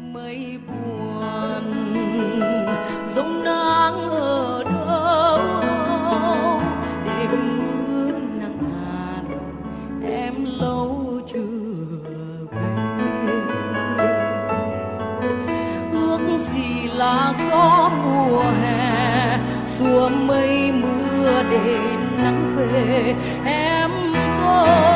mây buồn giông nắng ở đâu đêm mưa nắng hạt em lâu chưa về ước gì là gió mùa hè xua mây mưa để nắng về em ơi